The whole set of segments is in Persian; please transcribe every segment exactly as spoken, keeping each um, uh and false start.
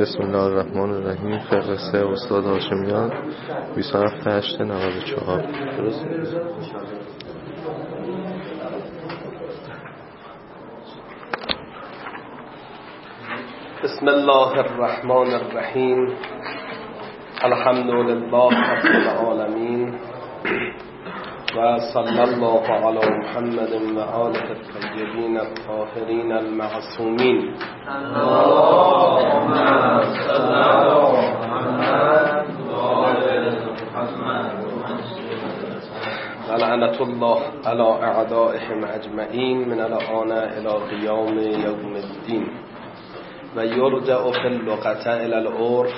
بسم الله الرحمن الرحیم. فقه سه استاد هاشمیان بیست و هفت هشت نود و چهار. درست؟ بسم الله الرحمن الرحیم. الحمد لله رب العالمین و صلی الله علی محمد و آله الطیبین الطاهرین المعصومین. اللهم صل علی محمد و آل محمد و لعنة الله علی اعدائهم اجمعین من الآن الی قیام یوم الدین. و یرجع فی اللغة الی العرف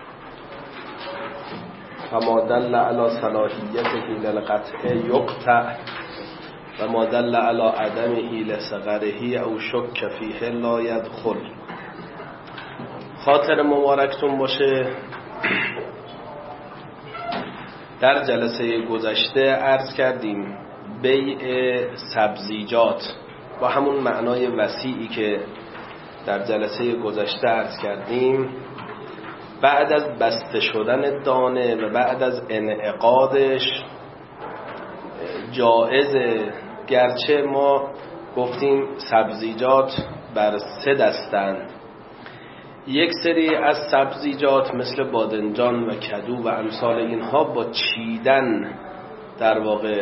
فما دل علی صلاحیته للقطع یقطع و ما دل علی عدمه لصغره او شک فیه لا یدخل. خاطر مبارکتون باشه. در جلسه گذشته عرض کردیم بیع سبزیجات با همون معنای وسیعی که در جلسه گذشته عرض کردیم بعد از بسته شدن دانه و بعد از انعقادش جایزه، گرچه ما گفتیم سبزیجات بر سه دستند. یک سری از سبزیجات مثل بادنجان و کدو و امثال اینها با چیدن در واقع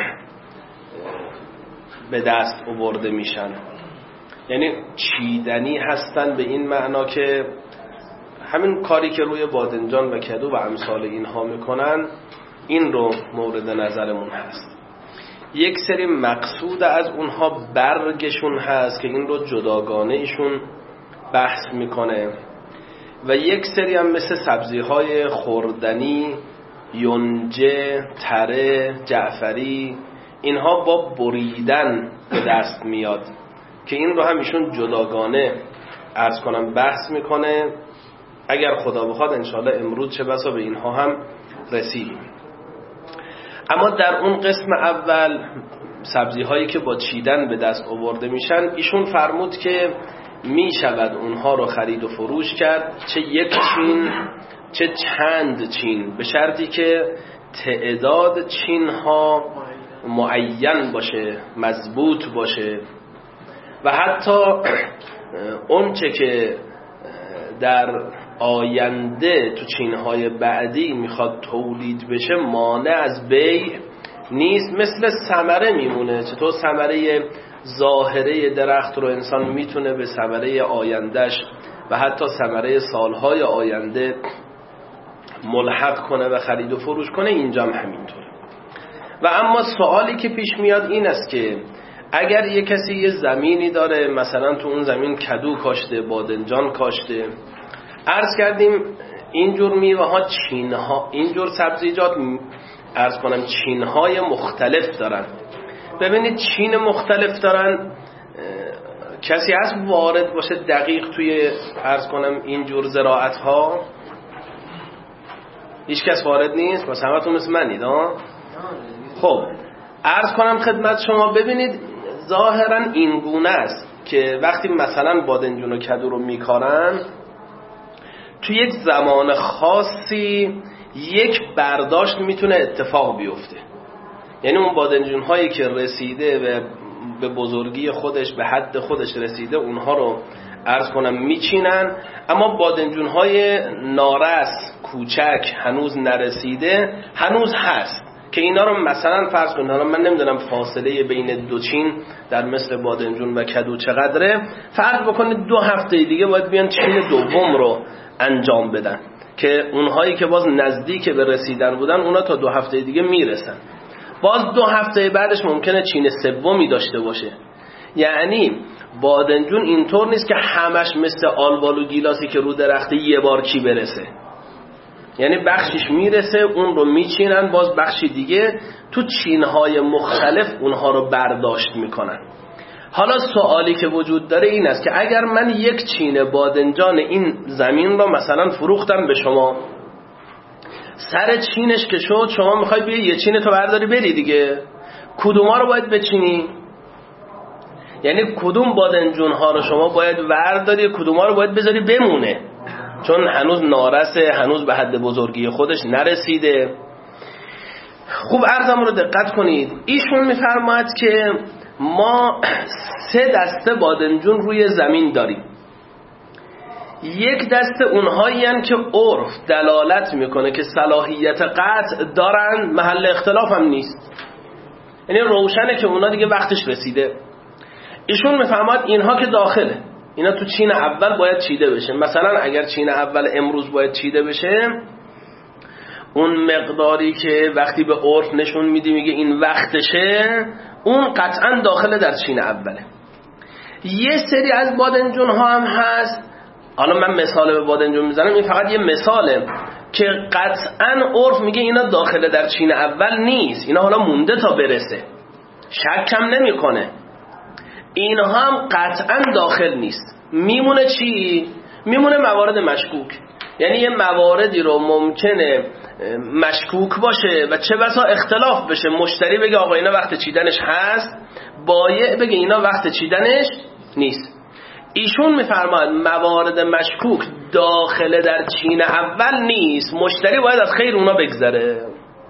به دست آورده میشن، یعنی چیدنی هستن به این معنا که همین کاری که روی بادنجان و کدو و امثال اینها میکنن این رو مورد نظرمون هست. یک سری مقصود از اونها برگشون هست که این رو جداگانه ایشون بحث میکنه و یک سری هم مثل سبزیهای خوردنی، یونجه، تره، جعفری، اینها با بریدن به دست میاد که این رو هم ایشون جداگانه عرض کنم بحث میکنه. اگر خدا بخواد انشاءالله امروز چه بسا به اینها هم رسیدیم. اما در اون قسم اول سبزی هایی که با چیدن به دست آورده میشن، ایشون فرمود که میشود اونها رو خرید و فروش کرد، چه یک چین چه چند چین، به شرطی که تعداد چین ها معین باشه، مضبوط باشه و حتی اون چه که در آینده تو چینهای بعدی میخواد تولید بشه مانع از بیع نیست. مثل ثمره میمونه. چطور ثمره ظاهره درخت رو انسان میتونه به ثمره آیندهش و حتی ثمره سالهای آینده ملحق کنه و خرید و فروش کنه، اینجا هم همینطوره. و اما سوالی که پیش میاد این است که اگر یک کسی یه زمینی داره، مثلا تو اون زمین کدو کاشته، بادنجان کاشته، عرض کردیم اینجور میوه ها چین ها، اینجور سبزیجات عرض کنم چین های مختلف دارن. ببینید چین مختلف دارن، کسی هست وارد باشه دقیق توی عرض کنم اینجور زراعت ها؟ هیچ کس وارد نیست؟ بس همتون مثل منید ها؟ خب عرض کنم خدمت شما، ببینید ظاهرا این گونه است که وقتی مثلا بادنجون و کدو رو میکارن تو یک زمان خاصی یک برداشت میتونه اتفاق بیفته. یعنی اون بادنجون هایی که رسیده و به بزرگی خودش به حد خودش رسیده اونها رو عرض کنم میچینن، اما بادنجون های نارس کوچک هنوز نرسیده هنوز هست که اینا رو مثلا فرض کنید، من نمیدونم فاصله بین دو چین در مثل بادنجون و کدو چقدره، فرض بکنید دو هفته دیگه باید بیان چین دوم رو انجام بدن که اونهایی که باز نزدیک به رسیدن بودن اونا تا دو هفته دیگه میرسن، باز دو هفته بعدش ممکنه چین سومی داشته باشه. یعنی بادنجون اینطور نیست که همش مثل آلوال و گیلاسی که رو درخته یه بار کی برسه، یعنی بخشش میرسه اون رو میچینن، باز بخشی دیگه تو چینهای مختلف اونها رو برداشت میکنن. حالا سوالی که وجود داره این است که اگر من یک چین بادنجان این زمین رو مثلا فروختم به شما، سر چینش که شد شما میخوای بیای یه چین تو برداری بری دیگه، کدوما رو باید بچینی؟ یعنی کدوم بادنجون ها رو شما باید ورداری، کدوم ها رو باید بذاری بمونه. چون هنوز نارسه، هنوز به حد بزرگی خودش نرسیده. خوب عرضم رو دقت کنید. ایشون میفرماید که ما سه دسته بادنجون روی زمین داریم. یک دسته اونهایی هستند که عرف دلالت میکنه که صلاحیت قطع دارن، محل اختلاف هم نیست، یعنی روشنه که اونا دیگه وقتش رسیده. ایشون میفرماید اینها که داخله، اینا تو چین اول باید چیده بشه. مثلا اگر چین اول امروز باید چیده بشه، اون مقداری که وقتی به عرف نشون میدی میگه این وقتشه، اون قطعا داخل در چین اوله. یه سری از بادنجون ها هم هست، حالا من مثال به بادنجون میزنم، این فقط یه مثاله که قطعا عرف میگه اینا داخل در چین اول نیست، اینا حالا مونده تا برسه، شکم نمی کنه، اینها هم قطعا داخل نیست. میمونه چی؟ میمونه موارد مشکوک، یعنی یه مواردی رو ممکنه مشکوک باشه و چه بسا اختلاف بشه، مشتری بگه آقا اینا وقت چیدنش هست، بایع بگه اینا وقت چیدنش نیست. ایشون میفرماید موارد مشکوک داخل در چین اول نیست، مشتری باید از خیر اونا بگذره.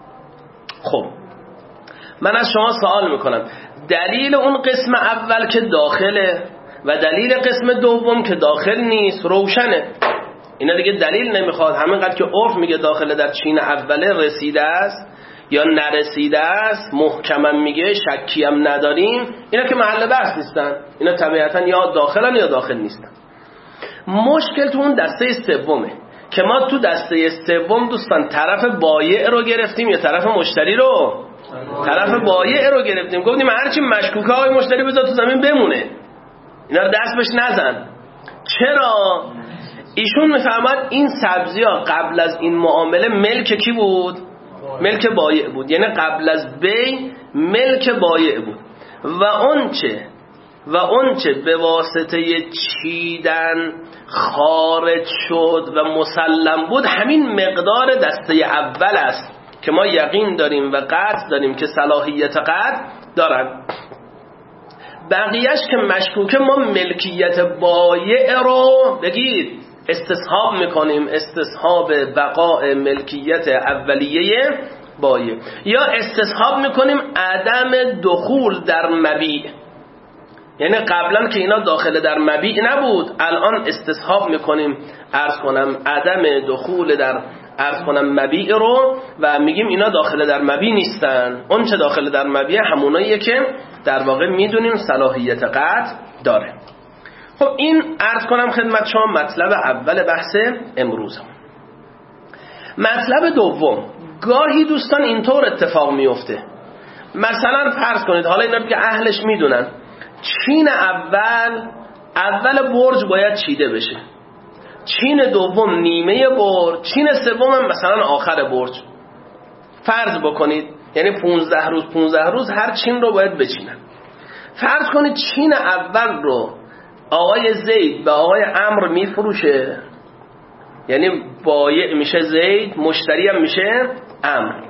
خب من از شما سوال میکنم، دلیل اون قسم اول که داخله و دلیل قسم دوم که داخل نیست روشنه، اینا دیگه دلیل نمیخواد. همینقدر که عرف میگه داخل در چین اوله رسیده است یا نرسیده است، محکما میگه، شکی هم نداریم، اینا که محل بحث نیستن، اینا طبیعتا یا داخلن یا داخل نیستن. مشکل تو اون دسته سومه که ما تو دسته سوم دوستان طرف بایع رو گرفتیم یا طرف مشتری رو؟ طرف بایع رو گرفتیم. گفتیم هرچی مشکوکه های مشتری بذار تو زمین بمونه، اینا رو دست بهش نزن. چرا؟ ایشون میفهمد این سبزی ها قبل از این معامله ملک کی بود؟ ملک بایع بود، یعنی قبل از بی ملک بایع بود و اونچه و اونچه به واسطه چیدن خارج شد و مسلم بود همین مقدار دسته اول است که ما یقین داریم و قطع داریم که صلاحیت قطع دارن. بقیهش که مشکوکه ما ملکیت بایع رو بگید استصحاب میکنیم، استصحاب بقاء ملکیت اولیه بایع، یا استصحاب میکنیم عدم دخول در مبیع، یعنی قبلا که اینا داخل در مبیع نبود، الان استصحاب میکنیم عرض کنم عدم دخول در عرض کنم مبیع رو و میگیم اینا داخل در مبیع نیستن. اون چه داخل در مبیع هموناییه که در واقع میدونیم صلاحیت قطع داره. خب این عرض کنم خدمت شما مطلب اول بحث امروز. مطلب دوم، گاهی دوستان اینطور اتفاق میفته، مثلا فرض کنید، حالا اینا که اهلش میدونن، چین اول اول برج باید چیده بشه، چین دوم نیمه برج، چین سوم هم مثلا آخر برج. فرض بکنید یعنی پونزده روز پونزده روز هر چین رو باید بچینن. فرض کنید چین اول رو آقای زید به آقای عمرو میفروشه، یعنی بایع میشه زید، مشتری هم میشه عمرو.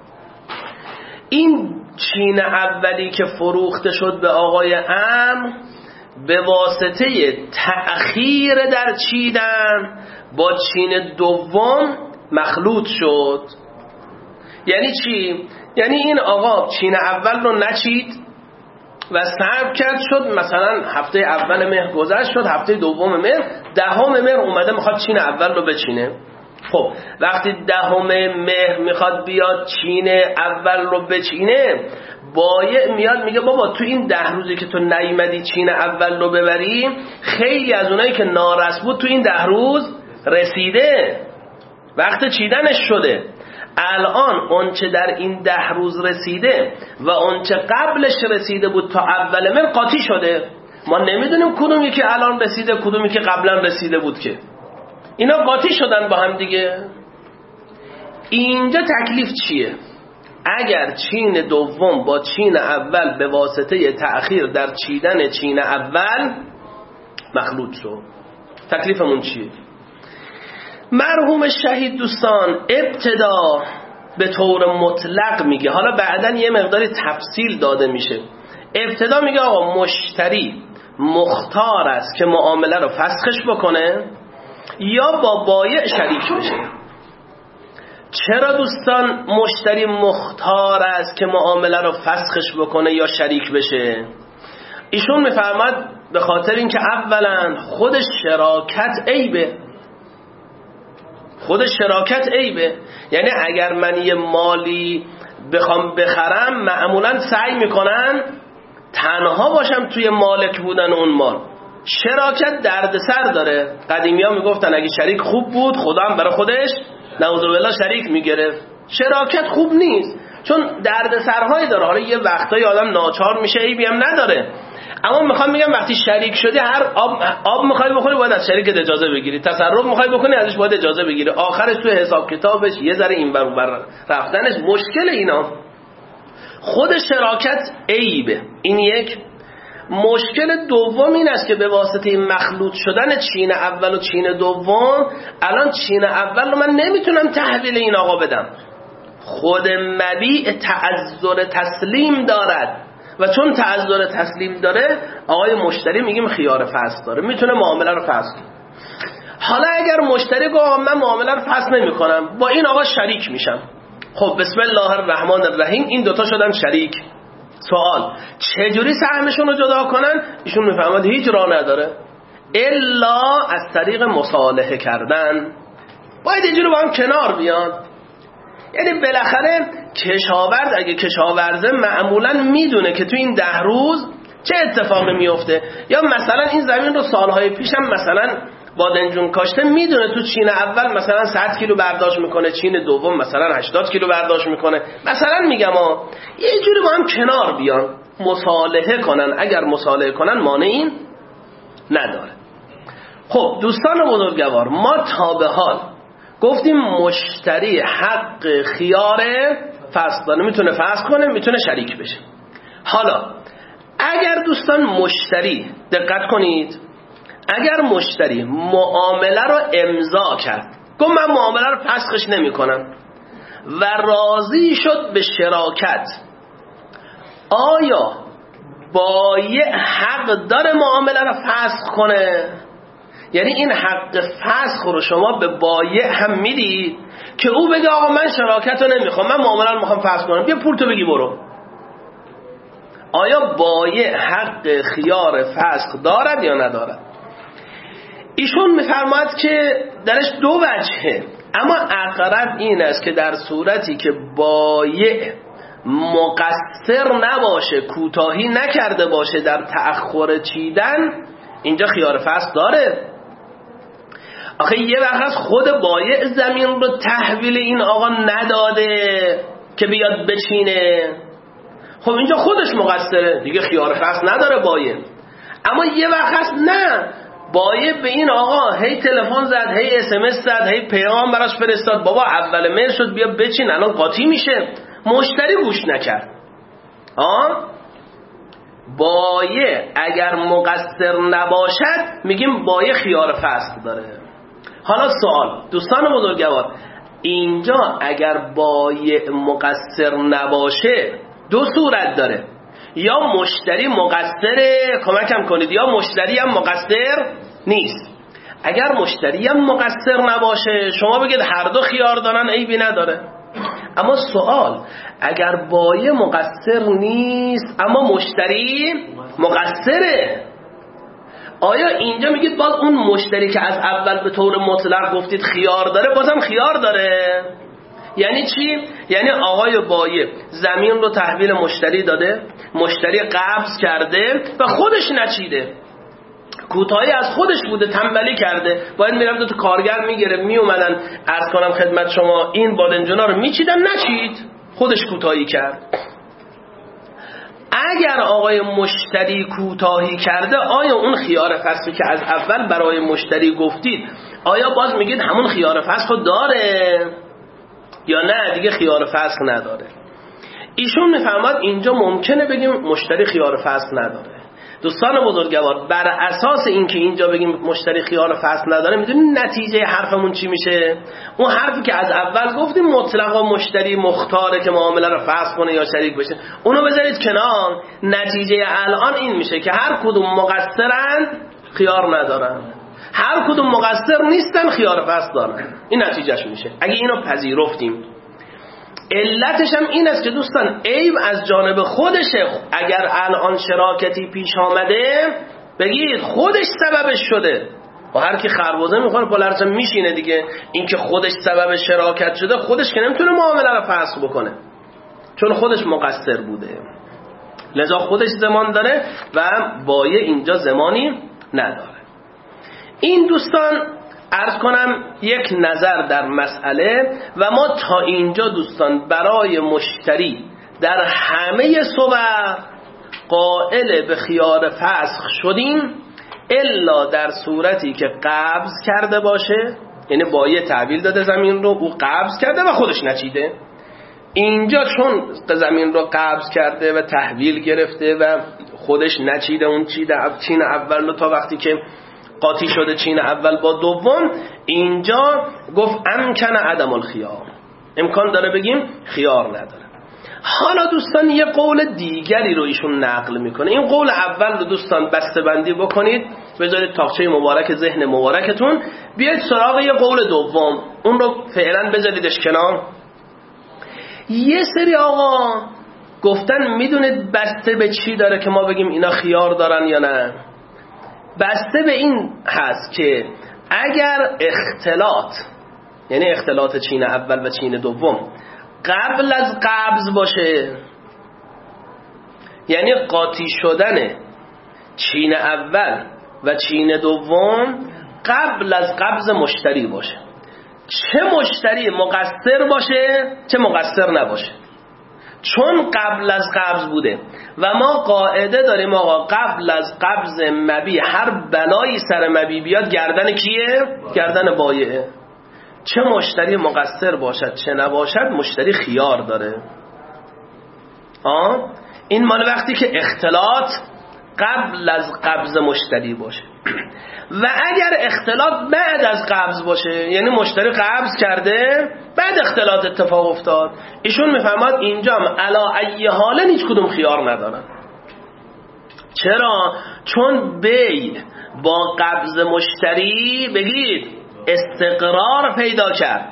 این چین اولی که فروخته شد به آقای عمرو به واسطه تأخیر در چیدن با چین دوم مخلوط شد. یعنی چی؟ یعنی این آقا چین اول رو نچید و صبر کرد، شد مثلا هفته اول مهر گذشت، شد هفته دوم مهر، دهم مهر اومده میخواد چین اول رو بچینه. خب وقتی دهم مهر میخواد بیاد چین اول رو بچینه، بایع میاد میگه بابا تو این ده روزی که تو نیومدی چین اول رو ببری، خیلی از اونایی که نارس بود تو این ده روز رسیده، وقت چیدنش شده. الان اونچه در این ده روز رسیده و اونچه قبلش رسیده بود تا اول مهر قاطی شده. ما نمیدونیم کدومی که الان رسیده کدومی که قبلا رسیده بود، که اینا قاطی شدن با هم دیگه. اینجا تکلیف چیه؟ اگر چین دوم با چین اول به واسطه تأخیر در چیدن چین اول مخلوط شد، تکلیفمون چیه؟ مرحوم شهید دوستان ابتدا به طور مطلق میگه، حالا بعدن یه مقداری تفصیل داده میشه، ابتدا میگه آقا مشتری مختار است که معامله رو فسخش بکنه یا با بایع شریک بشه. چرا دوستان مشتری مختار است که معامله رو فسخش بکنه یا شریک بشه؟ ایشون میفرماد به خاطر اینکه اولا خود شراکت عیبه. خود شراکت عیبه. یعنی اگر من یه مالی بخوام بخرم معمولا سعی میکنن تنها باشم توی مالک بودن اون مال. شراکت دردسر داره. قدیمی ها میگفتن اگه شریک خوب بود خدا هم برای خودش نعوذ بالله شریک میگرفت. شراکت خوب نیست چون دردسرهایی داره. حالا یه وقتایی آدم ناچار میشه عیبی هم نداره، اما میخوام میگم وقتی شریک شدی هر آب آب میخوای بخوری باید از شریکت اجازه بگیری، تصرف میخوای بکنی ازش باید اجازه بگیری، آخرش تو حساب کتابش یه ذره این ور اون ور رفتنش مشکل. اینا خود شراکت عیبه. این یک. مشکل دوم این است که به واسطه این مخلوط شدن چین اول و چین دوم الان چین اول رو من نمیتونم تحویل این آقا بدم. خود مبیع تعذر تسلیم دارد و چون تعذر تسلیم داره آقای مشتری میگیم خیار فسخ داره، میتونه معامله رو فسخ کنه. حالا اگر مشتری گفت من معامله رو فسخ نمیکنم با این آقا شریک میشم، خب بسم الله الرحمن الرحیم این دوتا شدن شریک. سوال چجوری سهمشون رو جدا کنن؟ ایشون میفهمد هیچ راه نداره الا از طریق مصالحه کردن. باید اینجوری با هم کنار بیان. یعنی بالاخره کشاورز اگه کشاورزه معمولا میدونه که تو این ده روز چه اتفاقی میفته، یا مثلا این زمین رو سالهای پیشم مثلا بادنجون کاشته میدونه تو چین اول مثلا صد کیلو برداشت میکنه، چین دوم مثلا هشتاد کیلو برداشت میکنه. مثلا میگم ها یه جوری با هم کنار بیان مصالحه کنن. اگر مصالحه کنن مانعی نداره. خب دوستان بزرگوار، ما تا به حال گفتیم مشتری حق خیار فسخ داره، میتونه فسخ کنه، میتونه شریک بشه. حالا اگر دوستان مشتری دقت کنید، اگر مشتری معامله رو امضا کرد، گفت من معامله رو فسخش نمی کنم و راضی شد به شراکت، آیا بایع حق داره معامله رو فسخ کنه؟ یعنی این حق فسخ رو شما به بایع هم میدید که او بگه آقا من شراکت رو نمیخوام، من معامله رو میخوام فسخ کنم، بیا پول تو بگی برو. آیا بایع حق خیار فسخ دارد یا ندارد؟ ایشون میفرماید که درش دو وجهه، اما اقرب این است که در صورتی که بایع مقصر نباشه، کوتاهی نکرده باشه در تأخر چیدن، اینجا خیار فسخ داره. آخه یه وقت از خود بایع زمین رو تحویل این آقا نداده که بیاد بچینه، خب اینجا خودش مقصره دیگه، خیار فسخ نداره بایع. اما یه وقت هست نه، بایع به این آقا هی تلفن زد، هی اس ام اس زد، هی پیغام براش فرستاد، بابا اول میل شد بیا بچین الان قاطی میشه، مشتری گوش نکرد. آه بایع اگر مقصر نباشد میگیم بایع خیار فسخ داره. حالا سوال دوستان بزرگوار، اینجا اگر بایع مقصر نباشه دو صورت داره، یا مشتری مقصره کمکم کنید، یا مشتری هم مقصر نیست. اگر مشتری هم مقصر نباشه شما بگید هر دو خیار دارن، عیبی نداره. اما سوال اگر بایع مقصر نیست اما مشتری مقصره، آیا اینجا میگید باز اون مشتری که از اول به طور مطلق گفتید خیار داره بازم خیار داره؟ یعنی چی؟ یعنی آقای بایع زمین رو تحویل مشتری داده، مشتری قبض کرده و خودش نچیده، کوتاهی از خودش بوده، تنبلی کرده، باید میرفت تو کارگر میگرفت میومدن عرض کنم خدمت شما این بادنجونا رو میچیدن، نچید، خودش کوتاهی کرد. اگر آقای مشتری کوتاهی کرده آیا اون خیار فسخی که از اول برای مشتری گفتید آیا باز میگید همون خیار فسخ داره یا نه دیگه خیار فسخ نداره؟ ایشون میفهمد اینجا ممکنه بگیم مشتری خیار فسخ نداره. دوستان بزرگوار، بر اساس اینکه اینجا بگیم مشتری خیار فسخ نداره، میدونید نتیجه حرفمون چی میشه؟ اون حرفی که از اول گفتیم مطلقا مشتری مختاره که معامله رو فسخ کنه یا شریک بشه، اونو بذارید کنار. نتیجه الان این میشه که هر کدوم مقصرن خیار ندارن. هر کدوم مقصر نیستن، خیار فصل دارن. این نتیجهش میشه اگه اینو پذیرفتیم. علتش هم این است که دوستان عیب از جانب خودشه. اگر الان شراکتی پیش آمده بگید خودش سببش شده، و هر کی خربزه میخوره پلرچه میشینه دیگه. این که خودش سبب شراکت شده، خودش که نمیتونه معامله رو فسخ بکنه چون خودش مقصر بوده، لذا خودش زمان داره و بایع اینجا زمانی نداره. این دوستان عرض کنم یک نظر در مسئله. و ما تا اینجا دوستان برای مشتری در همه صور قائل به خیار فسخ شدیم، الا در صورتی که قبض کرده باشه، یعنی بایع تحویل داده زمین رو، او قبض کرده و خودش نچیده. اینجا چون زمین رو قبض کرده و تحویل گرفته و خودش نچیده، اون چیده چین اول رو تا وقتی که قاطی شده چین اول با دوم، اینجا گفت امکن عدم الخیار، امکان داره بگیم خیار نداره. حالا دوستان یه قول دیگری رو ایشون نقل میکنه. این قول اول رو دوستان بسته بندی بکنید، بذارید تاقچه مبارک ذهن مبارکتون، بیاید سراغ یه قول دوم، اون رو فعلا بذاریدش کنار. یه سری آقا گفتن میدونید بسته به چی داره که ما بگیم اینا خیار دارن یا نه؟ بسته به این هست که اگر اختلاط، یعنی اختلاط چین اول و چین دوم قبل از قبض باشه، یعنی قاطی شدن چین اول و چین دوم قبل از قبض مشتری باشه، چه مشتری مقصر باشه چه مقصر نباشه، چون قبل از قبض بوده و ما قاعده داریم آقا قبل از قبض مبی هر بلایی سر مبی بیاد گردن کیه؟ گردن بایعه. چه مشتری مقصر باشد چه نباشد مشتری خیار داره. آه؟ این مال وقتی که اختلاط قبل از قبض مشتری باشه. و اگر اختلاط بعد از قبض باشه، یعنی مشتری قبض کرده بعد اختلاط اتفاق افتاد، ایشون میفهمد اینجا هم علا ای حالا هیچ کدوم خیار ندارن. چرا؟ چون بی با قبض مشتری بگید استقرار پیدا کرد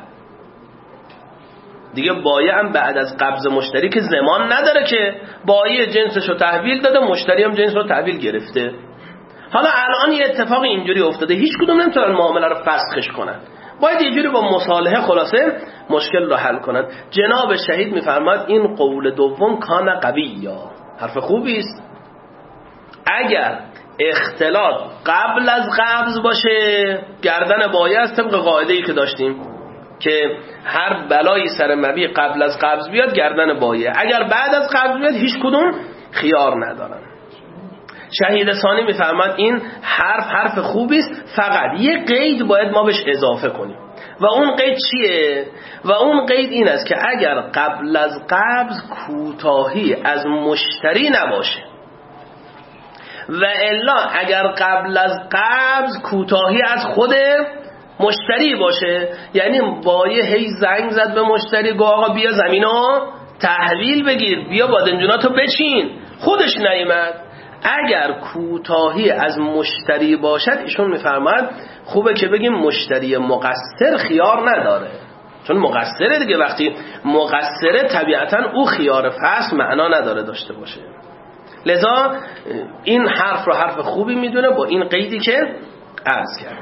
دیگه. بایع هم بعد از قبض مشتری که زمان نداره که بایع جنسش رو تحویل داده، مشتری هم جنس رو تحویل گرفته. حالا الان یه اتفاق اینجوری افتاده، هیچ کدوم نمیتونن معامله رو فسخش کنن، باید یه جوری با مصالحه خلاصه مشکل رو حل کنن. جناب شهید میفرماد این قول دوم کان قوی، یا حرف خوبی است. اگر اختلاط قبل از قبض باشه گردن بایع است، طبق قاعده‌ای که داشتیم که هر بلایی سر مبی قبل از قبض بیاد گردن بایع، اگر بعد از قبض بیاد هیچ کدوم خیار ندارن. شهید ثانی میفرماد این حرف حرف خوبی است، فقط یه قید باید ما بهش اضافه کنیم. و اون قید چیه؟ و اون قید این است که اگر قبل از قبض کوتاهی از مشتری نباشه، و الا اگر قبل از قبض کوتاهی از خود مشتری باشه، یعنی بایع هی زنگ زد به مشتری گفت آقا بیا زمینو تحویل بگیر، بیا بادنجوناتو بچین، خودش نیامد. اگر کوتاهی از مشتری باشد ایشون میفرماد خوبه که بگیم مشتری مقصر خیار نداره، چون مقصره دیگه. وقتی مقصره طبیعتا او خیار فسخ معنا نداره داشته باشه. لذا این حرف رو حرف خوبی میدونه با این قیدی که عرض کرد.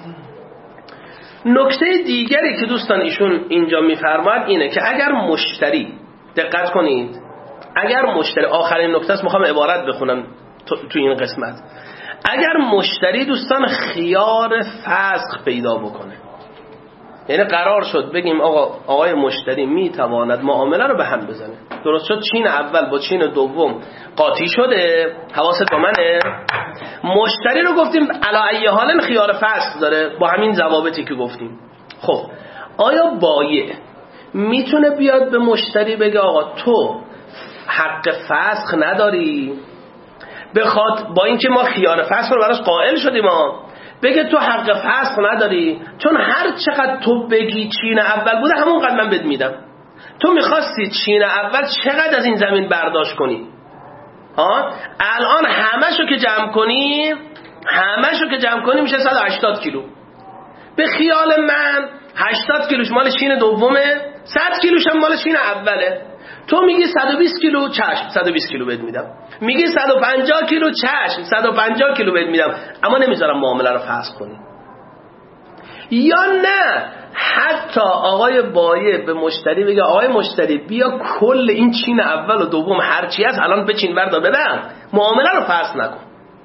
نکته دیگری که دوستان ایشون اینجا میفرماد اینه که اگر مشتری، دقت کنید، اگر مشتری، آخرین نکته است میخوام عبارت بخونم تو, تو این قسمت، اگر مشتری دوستان خیار فسخ پیدا بکنه، یعنی قرار شد بگیم آقا آقای مشتری میتواند معامله رو به هم بزنه، درست شد چین اول با چین دوم قاطی شده، حواست با منه، مشتری رو گفتیم علا ای حال خیار فسخ داره با همین ضوابطی که گفتیم. خب آیا بایع میتونه بیاد به مشتری بگه آقا تو حق فسخ نداری، بخاطر با اینکه ما خیار فسخ رو براش قائل شدیم، ما بگه تو حق فسخ نداری چون هر چقدر تو بگی چین اول بوده همون قدر من بد میدم، تو میخواستی چین اول چقدر از این زمین برداشت کنی، ها الان همه شو که جمع کنی همه‌شو که جمع کنی میشه صد و هشتاد کیلو. به خیال من هشتاد کیلوش مال شین دومه، صد کیلوش هم مال شین اوله. تو میگی صد و بیست کیلو، چشم صد و بیست کیلو بهت میدم. میگی صد و پنجاه کیلو، چشم صد و پنجاه کیلو بهت میدم، اما نمیذارم معامله رو فسخ کنی. یا نه حتی آقای بایع به مشتری بگه آقای مشتری بیا کل این چین اول و دوم هرچی هست الان بچین بردار ببر، معامله رو فسخ نکن.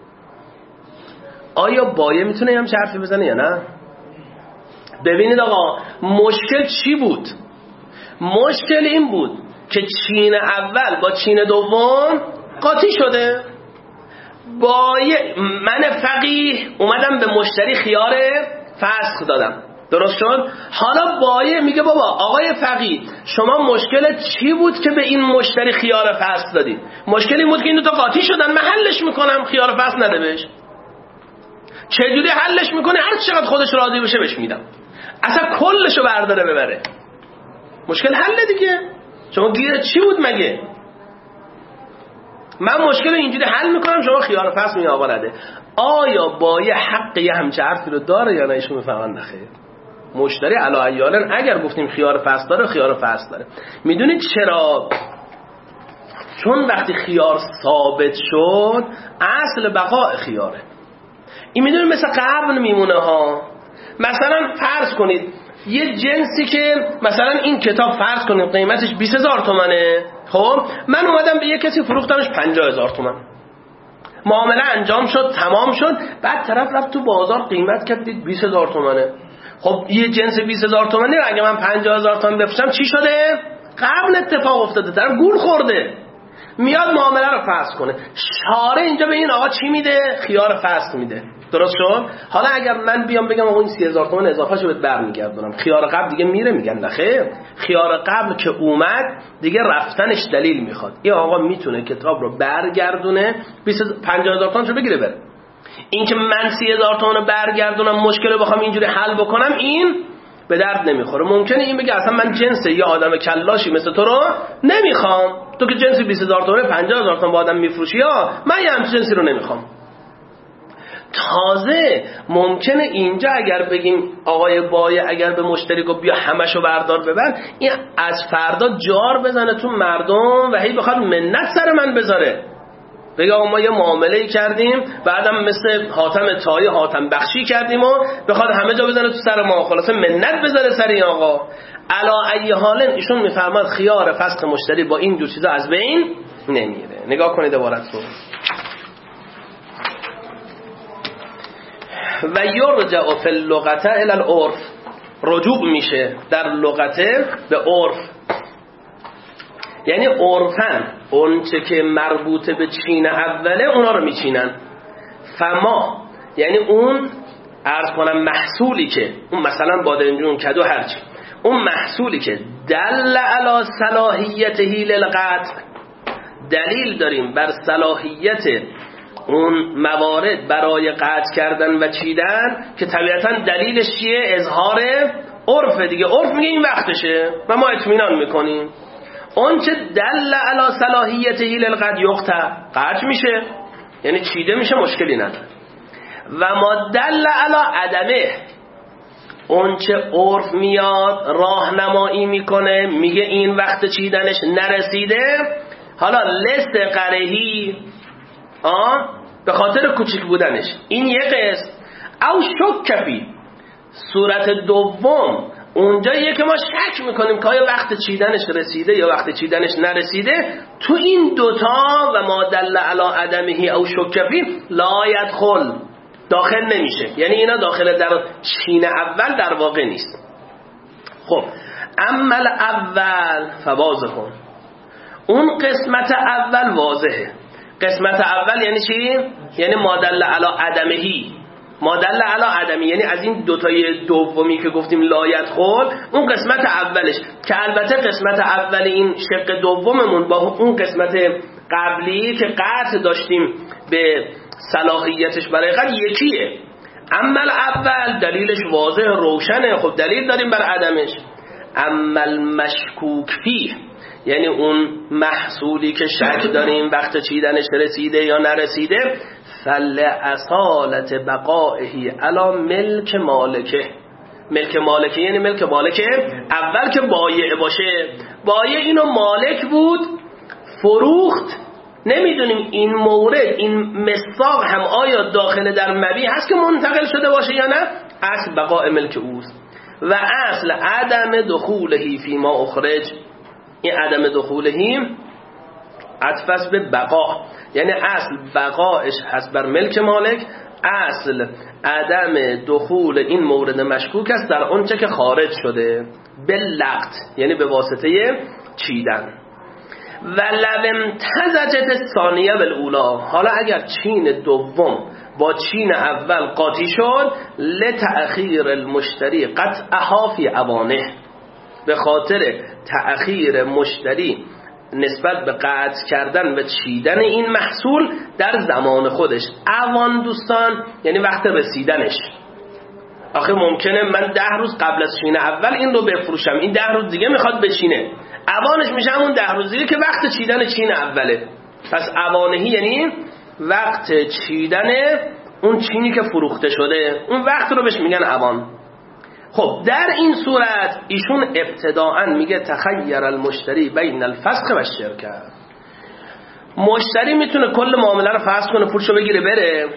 آیا بایع میتونه هم چه حرفی بزنه یا نه؟ ببینید آقا مشکل چی بود؟ مشکل این بود که چین اول با چین دوم قاطی شده. بایع، من فقیه اومدم به مشتری خیار فسخ دادم، درست شد؟ حالا بایع میگه بابا آقای فقیه شما مشکل چی بود که به این مشتری خیار فسخ دادی؟ مشکل این بود که این دو تا قاطی شدن، من حلش میکنم، خیار فسخ نده بهش. چجوری حلش میکنه؟ هر چقدر خودش راضی بشه بهش میدم، اصلا کلشو برداره ببره. مشکل حل دیگه. شما گیر چی بود مگه؟ من مشکل اینجوری حل میکنم، شما خیار فسخ می آقا نده. آیا بایع حق یه همچه حرفی رو داره یا نه؟ ایشون میفهمن نخیر. مشتری علی ایالن اگر گفتیم خیار فسخ داره، خیار فسخ داره. میدونید چرا؟ چون وقتی خیار ثابت شد اصل بقاء خیاره. این میدونید مثل قبل میمونه ها. مثلا فرض کنید یه جنسی که مثلا این کتاب فرض کنید قیمتش بیست هزار تومنه، خب من اومدم به یه کسی فروختمش پنجاه هزار تومن، معامله انجام شد، تمام شد، بعد طرف رفت تو بازار قیمت کرد دید بیست هزار تومنه. خب یه جنس بیست هزار تومنی رو اگه من پنجاه هزار تومن بفروشم چی شده؟ قبل اتفاق افتاده، طرف گول خورده، میاد معامله رو فسخ کنه. شارع اینجا به این آقا چی میده؟ خیار فسخ میده، درست شد؟ حالا اگر من بیام بگم آقا این سی هزار تومان اضافه شو بهت برمیگردونم، خیار قبل دیگه میره؟ میگن نه خیر، خیار قبل که اومد دیگه رفتنش دلیل میخواد. این آقا میتونه کتاب رو برگردونه، پنجاه هزار تومانشو بگیره بره. این که من سی هزار تومان رو برگردونم مشکل رو بخوام اینجوری حل بکنم، این به درد نمیخوره. ممکنه این بگه اصلا من جنس یه آدم کلاشی مثل تو رو نمیخوام، تو که جنسی بیست هزار تومان پنجاه هزار تومان با آدم میفروشی، ها من یه همچین جنسی رو نمیخوام. تازه ممکنه اینجا اگر بگیم آقای بایع اگر به مشتری گفت بیا همشو بردار ببر، این از فردا جار بزنه تو مردم و هی بخواد منت سر من بذاره، بگه آقا ما یه معامله کردیم بعدم مثل حاتم طایی حاتم بخشی کردیم و بخواد همه جا بزنه تو سر ما، خلاصه منت بذاره سر این آقا. علا ای حالن ایشون میفرماد خیار فسخ مشتری با این جور چیزا از بین نمیره. نگاه کنید عبارت رو. و یرجع فی اللغت الی العرف، رجوع میشه در لغته به عرف، یعنی عرفن اون چه که مربوط به چین اوله اونا رو میچینن. فما یعنی اون عرض کنم محصولی که اون مثلا بادنجون کدو هرچی، اون محصولی که دل علی صلاحیته للقطع، دلیل داریم بر صلاحیت اون موارد برای قطع کردن و چیدن که طبیعتا دلیلش چیه؟ اظهار عرف دیگه. عرف میگه این وقتشه و ما اطمینان میکنیم. اون چه دل علی صلاحیته للقطع یقطع، قطع میشه یعنی چیده میشه، مشکلی نداره. و ما دل علی عدمه، اون چه عرف میاد راهنمایی میکنه میگه این وقت چیدنش نرسیده، حالا لست قرهی آه به خاطر کوچیک بودنش، این یک قسم. او شکفی، صورت دوم اونجاییه که ما شک میکنیم که آیا وقت چیدنش رسیده یا وقت چیدنش نرسیده. تو این دوتا و ما دل علی عدمه او شکفی لا یدخل، داخل نمیشه، یعنی اینا داخل در چین اول در واقع نیست. خب اما اول فواضح، اون قسمت اول واضحه. قسمت اول یعنی چی؟ یعنی ما دل علی عدمهی، ما دل علی عدمی، یعنی از این دوتای دومی که گفتیم لا یدخل، اون قسمت اولش که البته قسمت اول این شق دوممون با اون قسمت قبلی که قطع داشتیم به صلاحیتش برای قطع یکیه. اما اول دلیلش واضح روشنه، خب دلیل داریم بر عدمش. اما المشکوک فیه، یعنی اون محصولی که شک داریم وقت چیدنش رسیده یا نرسیده، فلعصالت بقائه علی ملک مالکه. ملک مالکه یعنی ملک مالکه اول که بایع باشه، بایع اینو مالک بود فروخت، نمیدونیم این مورد این مصداق هم آیا داخل در مبیع هست که منتقل شده باشه یا نه، اصل بقاء ملک اوست. و اصل عدم دخولهی فی ما اخرج، این عدم دخولهی عطف به بقا، یعنی اصل بقایش هست بر ملک مالک، اصل عدم دخول این مورد مشکوک است در اونچه که خارج شده باللقط، یعنی به واسطه چیدن. و لو امتزجت الثانیه بالاولی، حالا اگر چین دوم با چین اول قاطی شد، لتأخیر المشتری قطعها فی اوانه، به خاطر تأخیر مشتری نسبت به قطع کردن و چیدن این محصول در زمان خودش. اوان دوستان یعنی وقت رسیدنش. آخه ممکنه من ده روز قبل از چین اول این رو بفروشم، این ده روز دیگه میخواد بچینه، اوانش میشه همون ده روز دیگه که وقت چیدن چین اوله. پس اوانهی یعنی وقت چیدن اون چینی که فروخته شده، اون وقت رو بهش میگن اوان. خب در این صورت ایشون ابتداعا میگه تخیر المشتری بین الفسخ و الشرکه. مشتری میتونه کل معامله رو فسخ کنه، پولشو بگیره بره.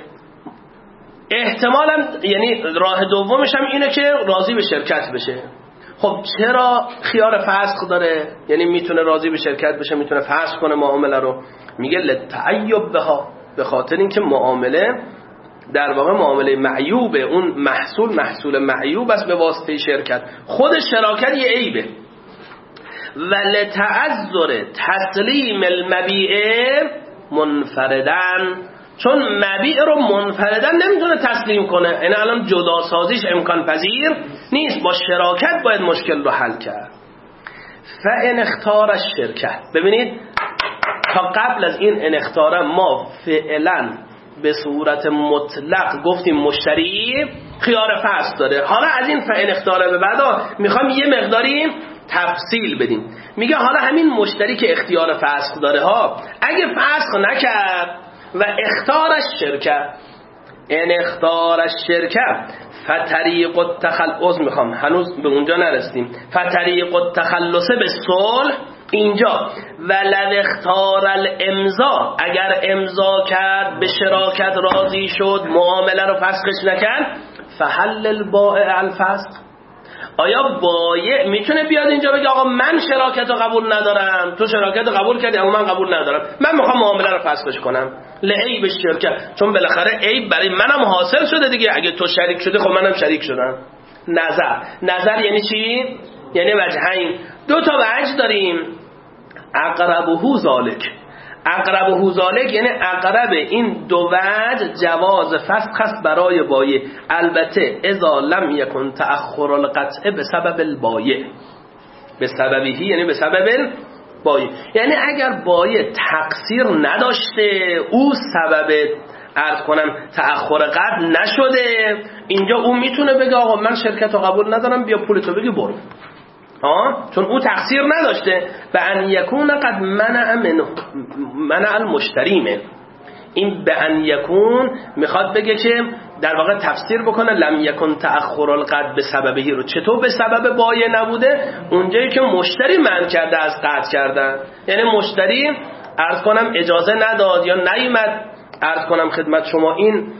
احتمالا یعنی راه دومش هم اینه که راضی به شرکت بشه. خب چرا خیار فسخ داره؟ یعنی میتونه راضی به شرکت بشه، میتونه فسخ کنه معامله رو. میگه لتعیب بها، به خاطر اینکه معامله در واقع معامله معیوبه، اون محصول محصول معیوب است به واسطه شرکت، خود شراکت یه عیبه. و لتعذر تسلیم المبیع منفردن، چون مبیع رو منفردن نمیتونه تسلیم کنه، یعنی الان جدا سازیش امکان پذیر نیست، با شراکت باید مشکل رو حل کرد. فان اختار الشرکت، ببینید تا قبل از این ان اختار ما فعلا به صورت مطلق گفتیم مشتری خیار فسخ داره. حالا از این فعل اختیار به بعدا میخوام یه مقداری تفصیل بدیم. میگه حالا همین مشتری که اختیار فسخ داره ها، اگه فسخ نکرد و اختارش شرکت، ان اختارش شرکت فطریق التخلص، میخوام هنوز به اونجا نرسیدیم، فطریق التخلص به صلح اینجا. ولو اختار الامضا، اگر امضا کرد به شراکت راضی شد معامله رو فسخش نکرد، فحل البائع الفسخ، آیا بایع میتونه بیاد اینجا بگه آقا من شراکت رو قبول ندارم، تو شراکت رو قبول کردی اما من قبول ندارم، من میخوام معامله رو فسخش کنم لعیب شرکت، چون بالاخره عیب برای منم حاصل شده دیگه، اگه تو شریک شده خب منم شریک شدم. نظر نظر یعنی چی؟ یعنی وجهین، دو تا وجه داریم. اقربه ذالک، اقربه ذالک یعنی اقرب این دو وجه جواز فسخ است برای بایع، البته اذا لم یکن تأخر القطع به سبب البایع، به سببی یعنی به سبب بایع، یعنی اگر بایع تقصیر نداشته، او سبب عرض کنم تأخر قطع نشده، اینجا او میتونه بگه آقا من شرکت رو قبول ندارم، بیا پولتو بگی برو، ها، چون او تقصیر نداشته. به ان یکون قد منع منه منع المشتری من، این به ان یکون میخواد بگه که در واقع تفسیر بکنه لم یکن تأخر القطع به سببی رو، چطور به سبب بایع نبوده؟ اونجایی که مشتری منع کرده از قطع کردن، یعنی مشتری عرض کنم اجازه نداد یا نیامد عرض کنم خدمت شما این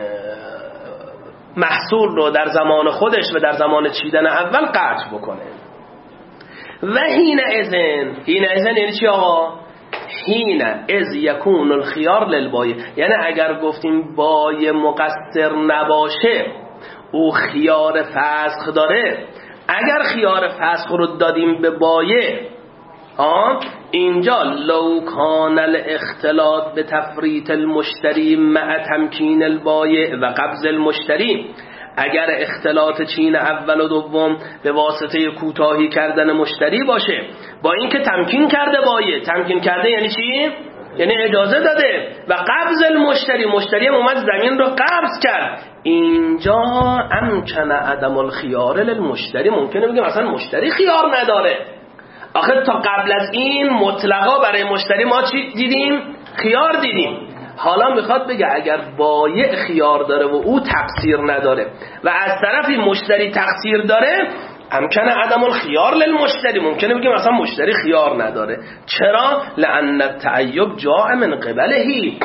محصول رو در زمان خودش و در زمان چیدن اول قطع بکنه. و هین اذن، هین اذن یعنی چی آقا؟ هین از یکون الخیار للبایع، یعنی اگر گفتیم بایع مقصر نباشه او خیار فسخ داره، اگر خیار فسخ رو دادیم به بایع، ها، اینجا لو کان الاختلاط به تفریط المشتری مع تمکین البایع و قبض المشتری، اگر اختلاط چین اول و دوم به واسطه کوتاهی کردن مشتری باشه، با اینکه تمکین کرده بایع، تمکین کرده یعنی چی؟ یعنی اجازه داده، و قبض المشتری، مشتری هم اومد زمین رو قبض کرد، اینجا امکن عدم الخیار للمشتری، ممکنه بگیم مثلا مشتری خیار نداره. آخه تا قبل از این مطلقا برای مشتری ما چی دیدیم؟ خیار دیدیم. حالا میخواد بگه اگر بایع خیار داره و او تقصیر نداره و از طرفی مشتری تقصیر داره، امکنه عدم الخیار للمشتری، ممکنه بگیم مثلا مشتری خیار نداره. چرا؟ لأن التعیب جاء من قبلهی،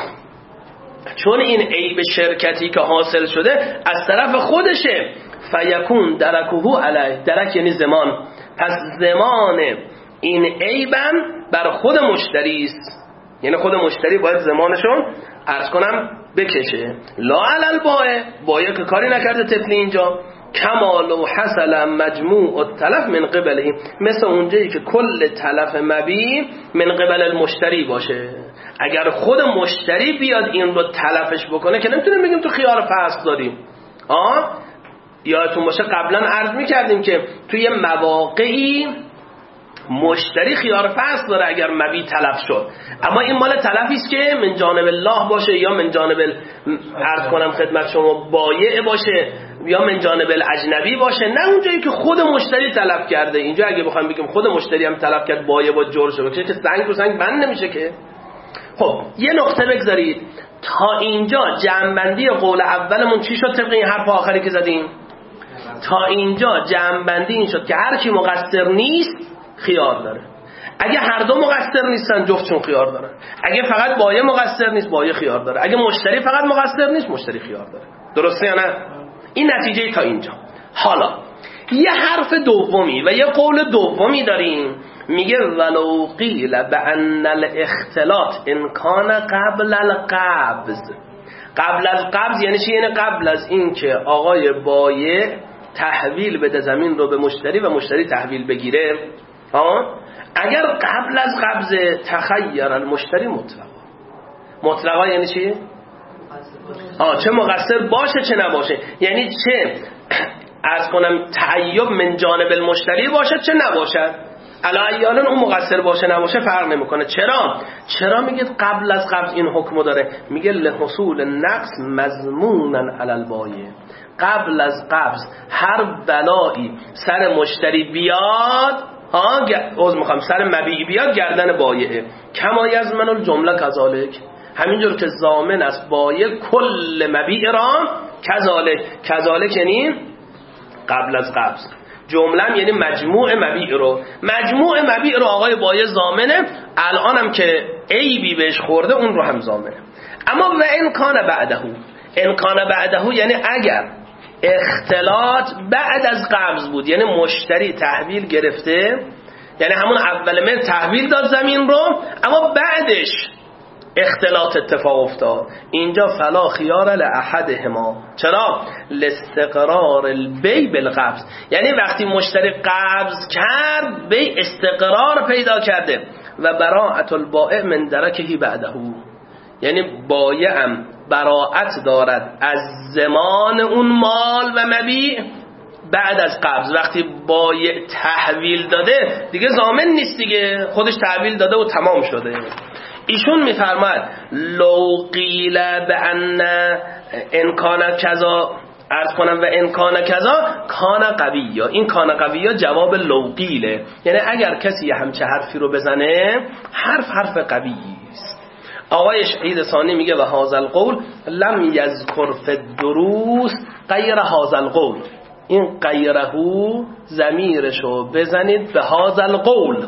چون این عیب شرکتی که حاصل شده از طرف خودشه. فیکون درکهو علیه، درک یعنی زمان، پس زمان این عیبم بر خود مشتری است، یعنی خود مشتری باید زمانشون عرض کنم بکشه. لا علی البائع، بایع که کاری نکرده طفلی اینجا. کمال و حصل مجموع التلف من قبله، مثل اونجایی که کل تلف مبی من قبل المشتری باشه. اگر خود مشتری بیاد این رو تلفش بکنه که نمیتونیم بگیم تو خیار فصل داریم. آه یادتون باشه قبلا عرض میکردیم که توی مواقعی مشتری خیار فصل داره اگر مبی تلف شد، اما این مال تلفی است که من جانب الله باشه یا من جانب عرض کنم خدمت شما بایع باشه یا من جانب الاجنبی باشه، نه اونجایی که خود مشتری تلف کرده. اینجا اگه بخوایم بگیم خود مشتری هم تلف کرد بایع با جور شده که سنگ رو سنگ بند نمیشه که. خب یه نقطه بگذارید، تا اینجا جمع‌بندی قول اولمون چی شد طبق این حرف آخری که زدیم؟ تا اینجا جمع‌بندی این شد که هر کی مقصر نیست خیار داره. اگه هر دو مقصر نیستن جفتشون خیار داره. اگه فقط بایع مقصر نیست بایع خیار داره. اگه مشتری فقط مقصر نیست مشتری خیار داره. درسته یا نه؟ این نتیجه تا اینجا. حالا یه حرف دومی و یه قول دومی داریم، میگه ولو قیل بان الاختلاط ان کان قبل القبض. قبل از قبض یعنی چی؟ یعنی قبل از این که آقای بایع تحویل بده زمین رو به مشتری و مشتری تحویل بگیره. ها اگر قبل از قبض تخیر المشتری مطلقا. مطلقا یعنی چی؟ آه چه مقصر باشه چه نباشه، یعنی چه عرض کنم تعیب من جانب المشتری باشه چه نباشد. علیاً اون مقصر باشه نباشه فرق نمیکنه. چرا؟ چرا میگه قبل از قبض این حکمو داره؟ میگه لحصول نقص مضمونا علی البایع. قبل از قبض هر بلایی سر مشتری بیاد، ها عذر میخوام سر مبیع بیاد گردن بایعه. کما یضمن الجمله کذالک، همینجور که ضامن است بایع کل مبیع را کذالک. کذالک یعنی قبل از قبض، جمله یعنی مجموع مبیع رو. مجموع مبیع رو آقای بایع ضامنه، الانم که عیبی بهش خورده اون رو هم ضامنه. اما و ان کان بعده، ان کان بعده یعنی اگر اختلاط بعد از قبض بود، یعنی مشتری تحویل گرفته، یعنی همون اول من تحویل داد زمین رو اما بعدش اختلاط اتفاق افتاد، اینجا فلا خیار لاحدهما. چرا؟ لاستقرار البیع بالقبض، یعنی وقتی مشتری قبض کرد بی استقرار پیدا کرده و براءت البائع من درکه بعده، یعنی بایعم براءت دارد از زمان اون مال و مبیع بعد از قبض. وقتی بایع تحویل داده دیگه ضامن نیست دیگه، خودش تحویل داده و تمام شده. ایشون میفرماید لو قیل بان ان کان کذا، عرض کنم و ان کان کذا کان قویه. این کان قویه جواب لو قیله، یعنی اگر کسی همچه حرفی رو بزنه حرف حرف قوی است. آقای شهید ثانی میگه و هذا القول لم یذکر فی الدروس غیر هذا القول. این غیرهو ضمیرشو بزنید به هذا القول،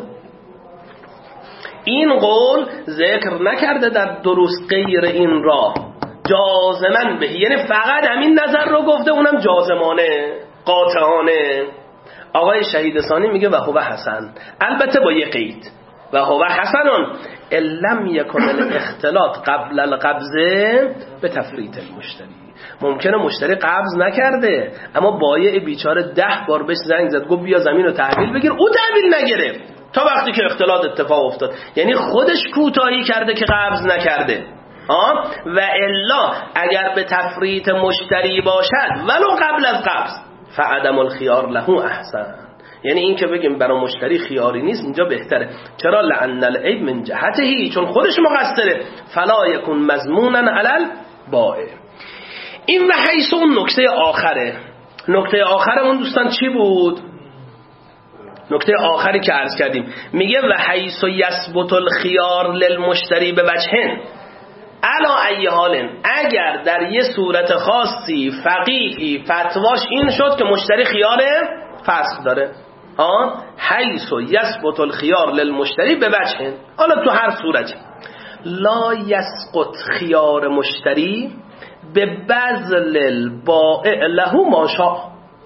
این قول ذکر نکرده در درست غیر این را جازمن به، یعنی فقط همین نظر رو گفته اونم جازمانه قاطعانه. آقای شهید ثانی میگه و هو حسن، البته با یه قید، و هو حسن لم یکن الاختلاط قبل القبض به تفریط المشتری. ممکنه مشتری قبض نکرده اما بایع بیچاره ده بار بهش زنگ زد گفت بیا زمین رو تحویل بگیر، او تحویل نگرفت تا وقتی که اختلاط اتفاق افتاد، یعنی خودش کوتاهی کرده که قبض نکرده. آه؟ و الا اگر به تفریط مشتری باشد ولو قبل از قبض فعدم الخيار له احسن، یعنی این که بگیم برای مشتری خیاری نیست اینجا بهتره. چرا؟ لأن العیب من جهته، چون خودش مقصره. فلا یکون مضمونا علی البائع. این و حیث اون نکته آخره. نکته آخرمون دوستان چی بود؟ نکته آخری که عرض کردیم میگه و حیث یثبت الخیار للمشتری به وجهن، علا ای حال، اگر در یه صورت خاصی فقیهی فتواش این شد که مشتری خیار فسخ داره، ها حیث یثبت الخیار للمشتری به وجه، حالا تو هر صورتی لا یسقط خیار مشتری به بذل البائع له ما شاء،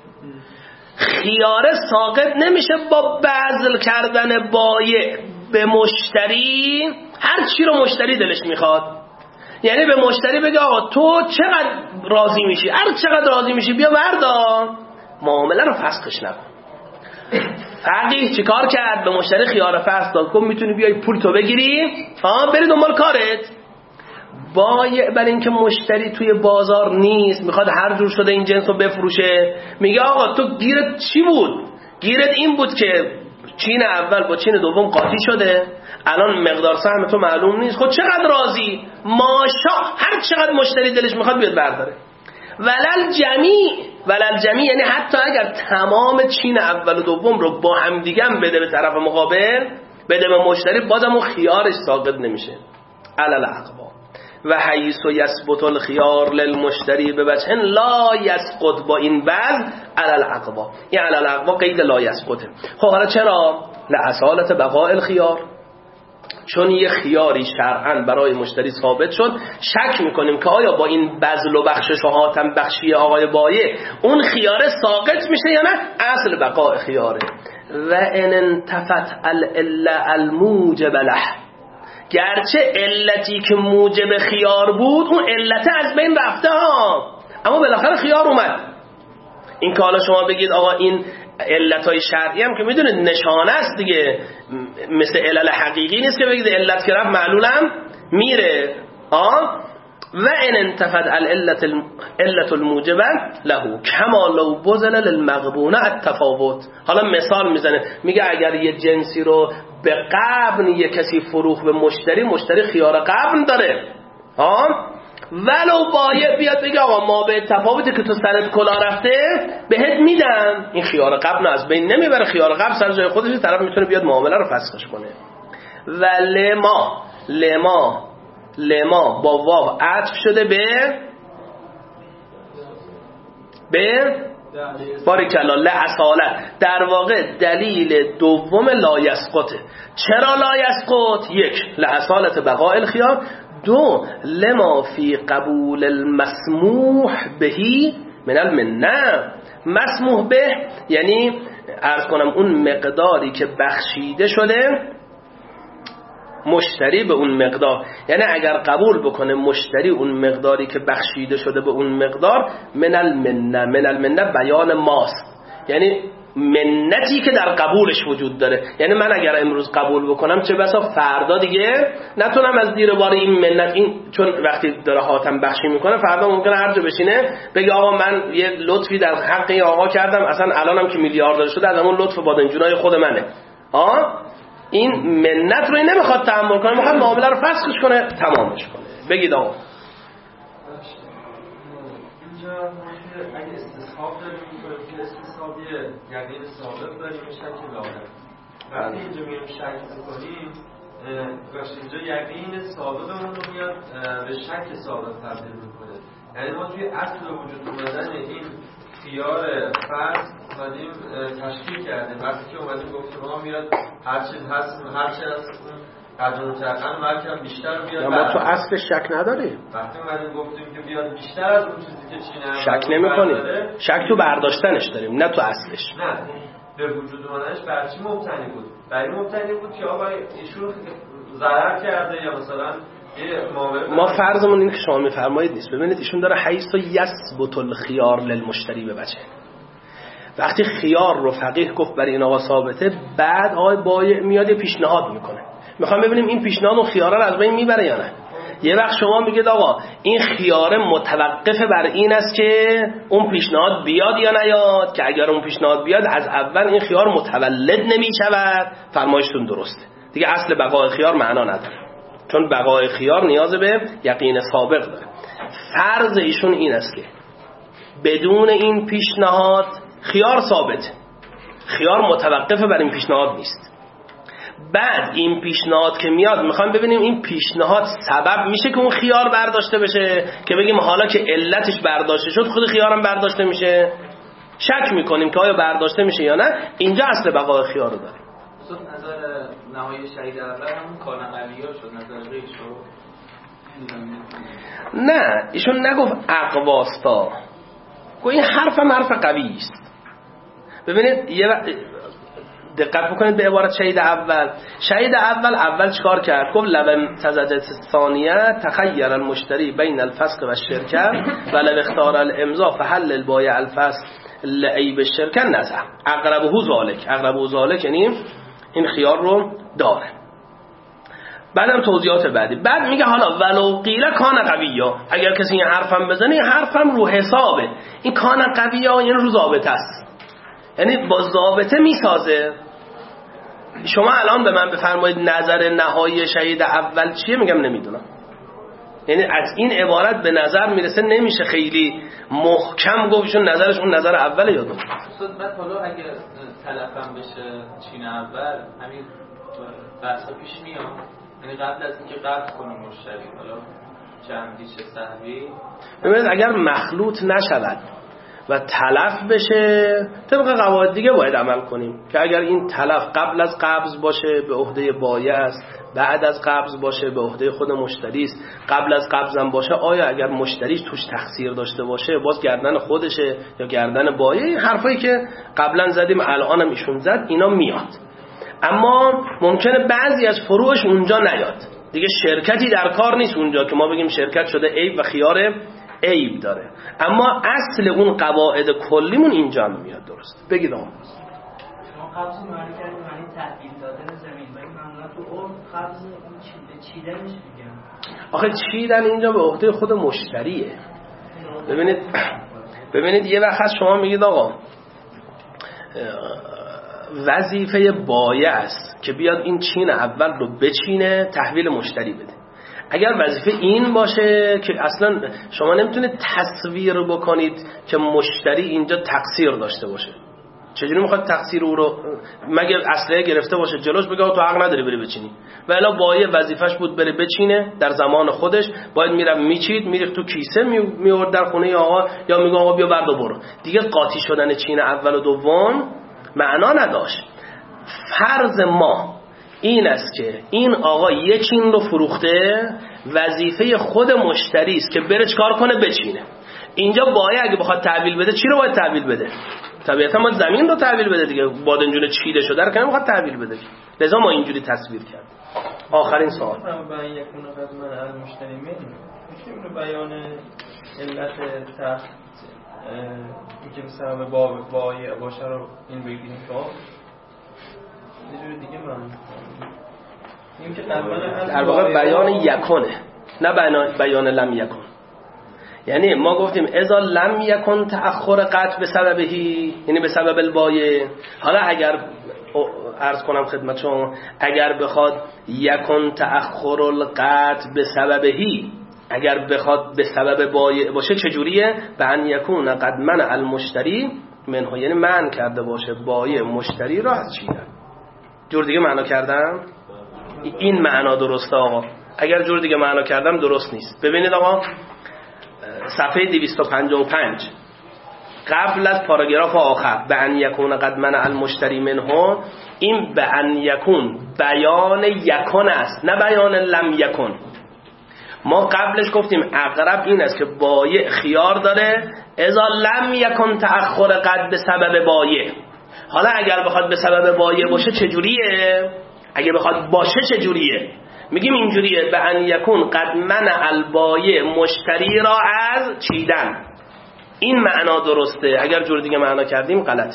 خیار ساقط نمیشه با بذل کردن بایع به مشتری هر چی رو مشتری دلش میخواد. یعنی به مشتری بگه آقا تو چقدر راضی میشی، هر چقدر راضی میشی بیا بردار، معامله رو فسخش نکن. فقیه چیکار کرد؟ به مشتری خیار فسخ داد، گفت میتونی بیای پول تو بگیری، ها بری دنبال کارت. بایع برای اینکه مشتری توی بازار نیست، میخواد هر جور شده این جنس رو بفروشه، میگه آقا تو گیرت چی بود؟ گیرت این بود که چین اول با چین دوم قاطی شده، الان مقدار سهم تو معلوم نیست، خود چقدر راضی؟ ماشا هر چقدر مشتری دلش میخواد بیاد برداره. ولل جمیع، ولل جمیع یعنی حتی اگر تمام چین اول و دوم رو با هم دیگه بده به طرف مقابل، بده به مشتری، بازم اون خیارش ساقط نمیشه. علل عقبا و حیث یثبت الخیار للمشتری به وجه لا یسقط، با این بعض علل عقبا، یعنی علل عقبا قید لا یسقطه. خب حالا چرا؟ لعصالت بقاء الخیار، چون یه خیاری شرعاً برای مشتری ثابت شد، شک میکنیم که آیا با این بذل و بخشش و حاتم بخشی آقای بایع اون خیاره ساقط میشه یا نه؟ اصل بقاء خیاره. و ان انتفت العله الموجب له، گرچه علتی که موجب خیار بود اون علت از بین رفته ها، اما بالاخره خیار اومد. این که حالا شما بگید آقا این علتای شرعی هم که میدونید نشانه است دیگه، مثل علل حقیقی نیست که بگید علت که رفت معلولم میره. آه و ان انتفت العلت علت الموجبه له کما لو بذل للمغبون التفاوت. حالا مثال میزنه، میگه اگر یه جنسی رو به قبن یه کسی فروخ به مشتری، مشتری خیار قبن داره، ها ولو بایع بیاد بگه آقا ما به تفاوتی که تو سرت کلا رفته بهت میدم، این خیار قبن از بین نمیبره، خیار قبن سر جای خودش، طرف میتونه بیاد معامله رو فسخش کنه. و لما لما لما با واو عطف شده به به باریکلا لعصالت، در واقع دلیل دوم لا یسقطه. چرا لا یسقط؟ یک لعصالت بقاء الخیار، دو لما فی قبول المسموح بهی من المنه. مسموح به یعنی عرض کنم اون مقداری که بخشیده شده مشتری به اون مقدار، یعنی اگر قبول بکنه مشتری اون مقداری که بخشیده شده به اون مقدار، من المنه، من المنه بیان ماست، یعنی منتی که در قبولش وجود داره. یعنی من اگر امروز قبول بکنم چه بسا فردا دیگه نتونم از زیر بار این منت، این چون وقتی داره حاتم بخشی میکنه فردا ممکنه هر جا بشینه بگه آقا من یه لطفی در حق این آقا کردم، اصلا الانم که میلیاردر شده از همون لطف بادنجونای خود منه. آه این منت رو این نمیخواد تحمل کنه، میخواد معامله رو فسخش کنه، تمامش کنه. بگید آقا اینجا اگه استصحاب داریم که استصحابیه یعنی ثابت داریم به شکل لازم، وقتی اینجا میریم شک میکنیم باشه اینجا یقین ثابتمون رو میاد به شک ثابت تبدیل میکنه. یعنی ما توی اصل وجود اومدن این خیار فرض اومدیم تشکیل کردیم، وقتی که اومدیم گفتیم ما میاد هر چیز هست، هر چیز هست قدر متقن مرکم بیشتر بیاد. ما تو اصل شک نداریم. وقتی اومدیم گفتیم که بیاد بیشتر از اون چیزی که چینه شک نمی کنیم، شک تو برداشتنش داریم نه تو اصلش. نه به وجود اومدنش بر چی مبتنی بود؟ بر این مبتنی بود که آقا ایشون ضرر کرده یا مثلا ما فرضمون این که شما میفرمایید نیست. ببینید ایشون داره حیث و یثبت الخیار للمشتری به وجه، وقتی خیار رو فقیه گفت برای این آقا ثابته، بعد آقای بایع میاد یه پیشنهاد میکنه، میخوام ببینیم این پیشنهاد اون خیاره رو از بین میبره یا نه. یه وقت شما میگید آقا این خیاره متوقف بر این است که اون پیشنهاد بیاد یا نیاد، که اگر اون پیشنهاد بیاد از اول این خیار متولد نمیشود، فرمایشتون درسته دیگه، اصل بقای خیار معنا نداره، چون بقای خیار نیاز به یقین سابق داره. فرض ایشون این است که بدون این پیشنهاد خیار ثابت، خیار متوقف بر این پیشنهاد نیست. بعد این پیشنهاد که میاد میخوایم ببینیم این پیشنهاد سبب میشه که اون خیار برداشته بشه که بگیم حالا که علتش برداشته شد خود خیارم برداشته میشه. شک میکنیم که آیا برداشته میشه یا نه. اینجا اصل بقای خیار رو داریم. نظر نهایی شهید اول همون کار قوی‌ها شد، نظر غیر شد. نه ایشون نگفت اقواستا، گفت این حرف هم حرف قوی است. ببینید یه دقت بکنید به عبارت شهید اول. شهید اول اول چیکار کرد؟ گفت لو تزدت ثانیه تخیر المشتری بین الفسق و الشرکه و لو اختار الامضاء فحل البایع الفسق لعیب الشرکه نزع اقربه ذالک. اقربه ذالک یعنی این خیار رو داره. بعدم توضیحات بعدی. بعد میگه حالا ولو قیل کان قویا، اگر کسی این حرفم بزنه این حرفم رو حسابه. این کان قویا یعنی رو ضابطه است، یعنی با ضابطه میسازه. شما الان به من بفرمایید نظر نهایی شهید اول چیه؟ میگم نمیدونم. یعنی از این عبارت به نظر میرسه نمیشه خیلی محکم گفتشون نظرش اون نظر اوله یا دوم. استاد بعد حالا اگه تلفم بشه چین اول همین بحثا پیش میاد، یعنی قبل از اینکه قطع کنه مشتری حالا چندی چه سهوی. ببینید اگر مخلوط نشود و تلف بشه طبق قواعد دیگه باید عمل کنیم که اگر این تلف قبل از قبض باشه به عهده بایع است، بعد از قبض باشه به عهده خود مشتری است. قبل از قبض هم باشه آیا اگر مشتریش توش تقصیر داشته باشه باز گردن خودشه یا گردن بایع؟ این حرفایی که قبلا زدیم الان هم ایشون زد اینا میاد. اما ممکنه بعضی از فروعش اونجا نیاد دیگه، شرکتی در کار نیست اونجا که ما بگیم شرکت شده عیب و خیار عیب داره. اما اصل اون قواعد کلیمون اینجا میاد. درست بگید آقا. شما قبض معنی کردیم معنی تحویل دادن زمین، ولی معمولا تو اون قبض چیدن میشه دیگه. آخه چیدن اینجا به عهده خود مشتریه. ببینید ببینید یه وقت شما میگید آقا وظیفه بایع است که بیاد این چین اول رو بچینه تحویل مشتری بده. اگر وظیفه این باشه که اصلا شما نمیتونید تصویر بکنید که مشتری اینجا تقصیر داشته باشه. چجوری میخواد تقصیر او رو مگه اسلحه گرفته باشه جلوش بگه تو حق نداری بری بچینی؟ و الا بایع وظیفش بود بره بچینه در زمان خودش، باید میرفت میچید میریخت تو کیسه میورد در خونه آقا، یا میگه آقا بیا بردا برو. دیگه قاطی شدن چین اول و دوم معنا نداشت. فرض ما این است که این آقا یک چین رو فروخته، وظیفه خود مشتری است که بره چکار کنه؟ بچینه. اینجا بایع اگه بخواد تحویل بده چی رو باید تحویل بده؟ طبیعتا ما زمین رو تحویل بده دیگه. بادنجون چیده شده رو که نمیخواد تحویل بده، لذا ما اینجوری تصویر کرد. آخرین سوال بیان یکون قد من المشتری من میشه اینو بیان علت تخت اینکه بسبب باب بایع باشه رو این بگیریم که یه جور دیگه من این که در واقع بیان یکونه نه بیان لم یکن. یعنی ما گفتیم اذا لم یکن تأخر قطع به سببهی، یعنی به سبب البایع. حالا اگر عرض کنم خدمتشون اگر بخواد یکن تأخر القطع به سببهی، اگر بخواد به سبب بایع باشه چجوریه؟ به ان یکون قد منع المشتری منه، یعنی منع کرده باشه بایع مشتری را از چیدن. جور دیگه معنا کردم؟ این معنا درسته آقا. اگر جور دیگه معنا کردم درست نیست. ببینید آقا صفحه دویست و پنجاه و پنج قبل از پاراگراف آخر به ان یکون قد منع المشتری منه، این به ان یکون بیان یکن است نه بیان لم یکن. ما قبلش گفتیم اقرب این است که بایع خیار داره اذا لم یکن تأخر قد به سبب بایع. حالا اگر بخواد به سبب بایع باشه چجوریه؟ اگه بخواد باشه چجوریه؟ میگیم اینجوریه به ان یکون قد منع البایع مشتری را از چیدن. این معنا درسته. اگر جور دیگه معنا کردیم غلطه.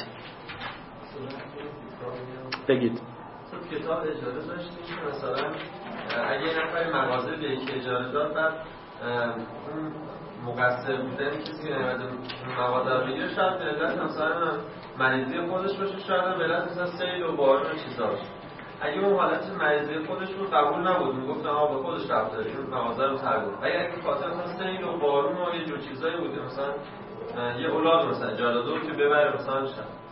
بگید. تو کتاب اجازه داشتیم که مثلا اگه یه نفر مغازه به یک اجازه داد بعد اون مقصر بودن کسی که نمیده مغازه رو بگیره، شاید علت مثلا مریضی خودش باشه، شاید علت مثلا سیل و بارون و چیزا باشه. اگه اون حالت مریضی خودش رو قبول نبود میگفت آها به خودش رفت داره این مغازه رو ترک کنه. اگه اگه خاطر مثلا سیل و بارون و یه جور چیزایی بوده، مثلا یه اولاد مثلا اجازه داد که ببره مثلا شد،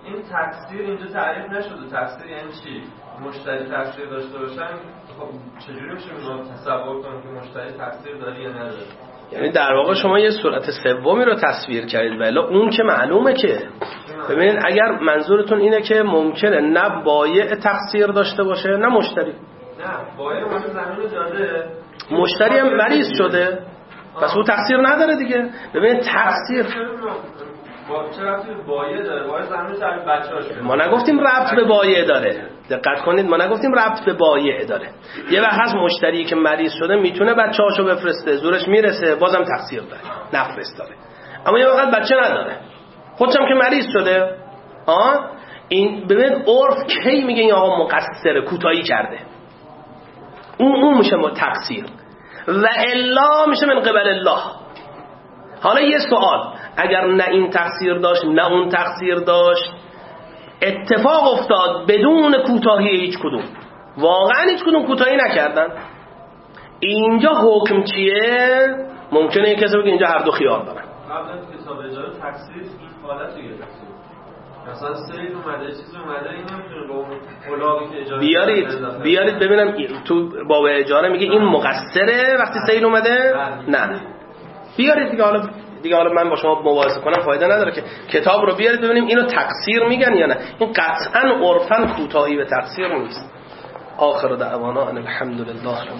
این تقصیر اینجا تعریف نشده. تقصیر یعنی چی؟ مشتری تقصیر داشته باشن، خب چجوری میشه ما تصور کنیم که مشتری تقصیر داره یا نداره؟ یعنی در واقع شما یه صورت سومی رو تصویر کردید، ولی اون که معلومه که ببینید اگر منظورتون اینه که ممکنه نه بایع تقصیر داشته باشه نه مشتری. نه بایع اون زمین داده، مشتری هم مریض شده پس او تقصیر نداره دیگه. ببینید تقصیر با چه ربطی به بایع داره؟ بایع زمین سر بچه‌اش. ما نگفتیم ربط به بایع داره، دقت کنید، ما نگفتیم ربط به بایع داره. یه وقت هست مشتری که مریض شده میتونه بچه‌هاشو بفرسته، زورش میرسه، بازم تقصیر داره، نفرستاره. اما یه وقت بچه نداره، خودشم که مریض شده. ها این ببین عرف کی میگه این آقا مقصره، کوتاهی کرده، اون اون میشه تقصیر، و الا میشه من قبل الله. حالا یه سوال، اگر نه این تقصیر داشت نه اون تقصیر داشت، اتفاق افتاد بدون کوتاهی هیچ کدوم، واقعا هیچ کدوم کوتاهی نکردن، اینجا حکم چیه؟ ممکنه یک کسی بگه اینجا هر دو خیار دارن. قبل از کتاب اجاره تقصیر این حالت رو گرفته، مثلا سید اومده چیز اومده، این نمیتونه با الاغی که اجاره بیارید بیارید ببینم تو باب اجاره میگه این مقصره وقتی سید اومده؟ نه بیارید دیگه. حالا دیگه حالا من با شما مباحثه کنم فایده نداره که کتاب رو بیارید ببینیم اینو تقصیر میگن یا نه. این قطعا عرفاً کوتاهی به تقصیر نیست. آخر دعوانا ان الحمد لله رب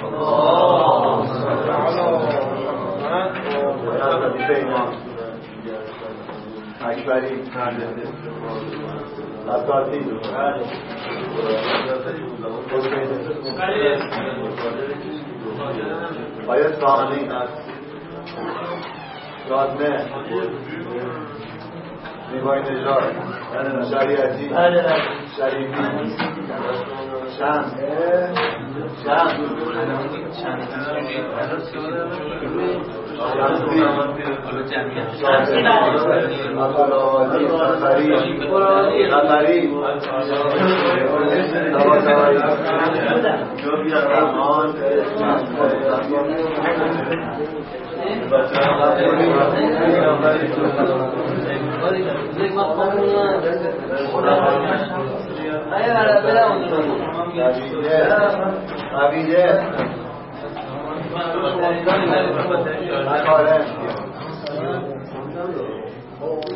اکبری لطاتی باید سامنی رادمه نیمای نجار شریعتی شریفی شمس شمس عبیده عبیده